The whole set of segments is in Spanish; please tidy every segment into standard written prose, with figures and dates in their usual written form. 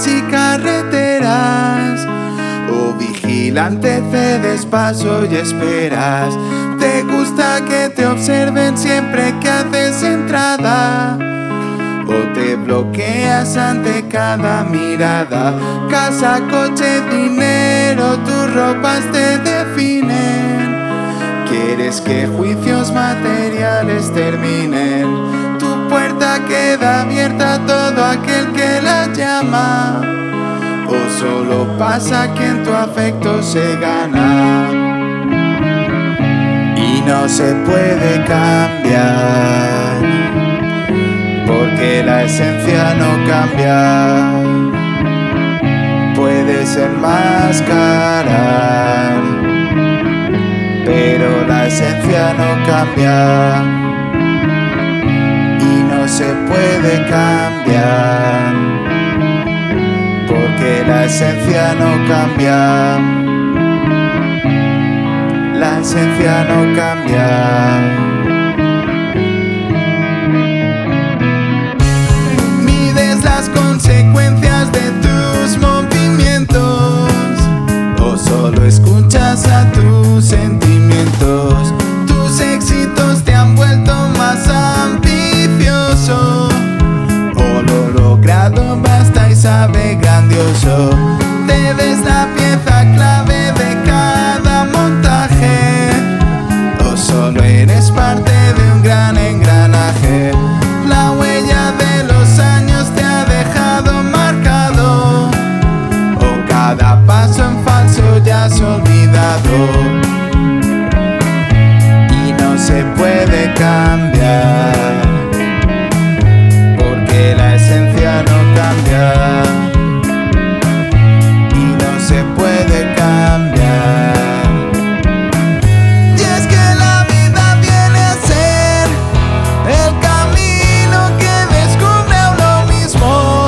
calles y carreteras. O vigilante, cedes paso y esperas. Te gusta que te observen siempre que haces entrada, o te bloqueas ante cada mirada. Casa, coche, dinero, tus ropas te definen. Quieres que juicios materiales terminen. Tu puerta queda abierta a todo aquel que la llama, o solo pasa quien tu afecto se gana. Y no se puede cambiar, porque la esencia no cambia. Puedes enmascarar, pero la esencia no cambia. Y no se puede cambiar, porque la esencia no cambia. La esencia no cambia. Mides las consecuencias de tus movimientos, o solo escuchas a tus sentimientos. Tus éxitos te han vuelto más ambicioso, o lo logrado basta y sabe grandioso. Te ves la pieza clave de cada montaje, o solo eres parte de un gran engranaje. La huella de los años te ha dejado marcado, o cada paso en falso ya has olvidado. Y no se puede cambiar, porque la esencia no cambia. Y no se puede cambiar. Y es que la vida viene a ser el camino que descubre a uno mismo.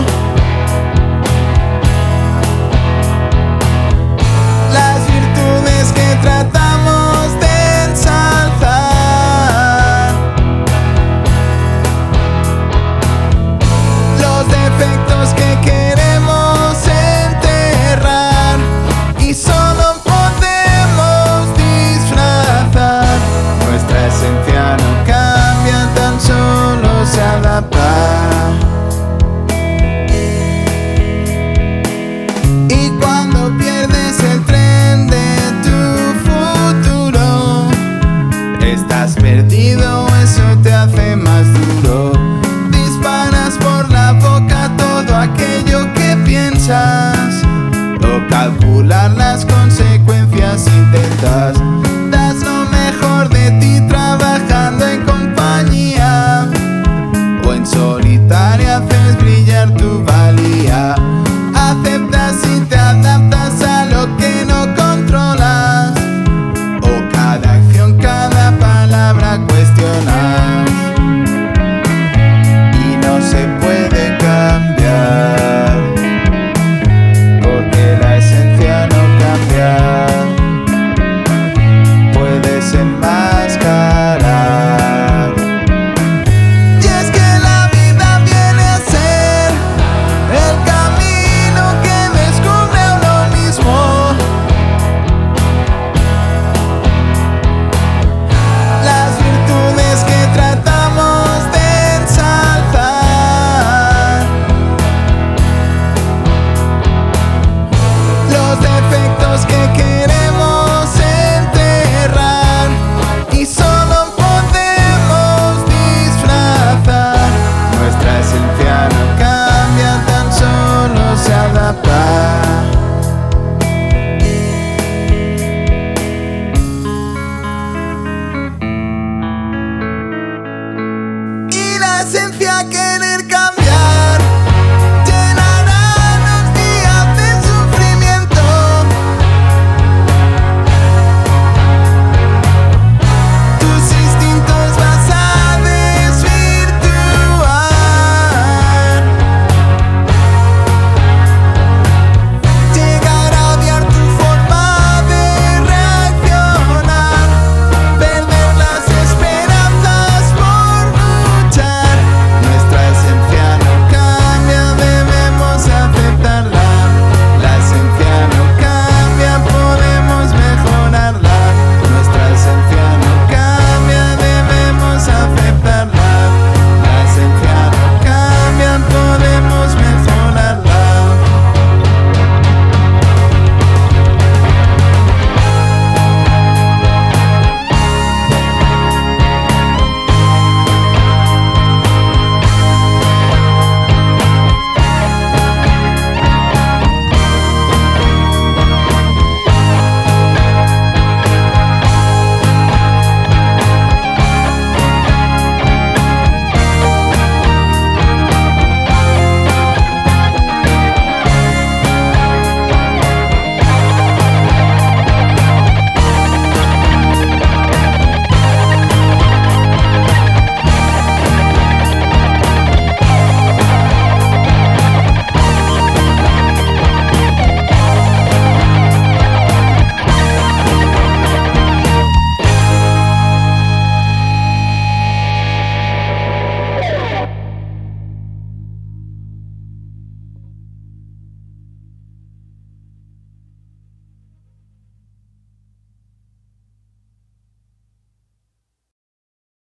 Las virtudes que tratamos de ensalzar, los defectos que queremos enterrar, y solo podemos disfrazar. Nuestra esencia no cambia, tan solo se adapta. Y cuando pierdes el tren de tu futuro, estás perdido, eso te hace más duro. Disparas por la boca todo aquello que piensas, o calcular las consecuencias intentas. Das lo mejor de ti trabajando en compañía, o en solitaria haces brillar tu valía. Aceptas y te adaptas a lo que no controlas, o cada acción, cada palabra cuestionas. Y no se puede cambiar, porque la esencia no cambia. Puedes enmascarar,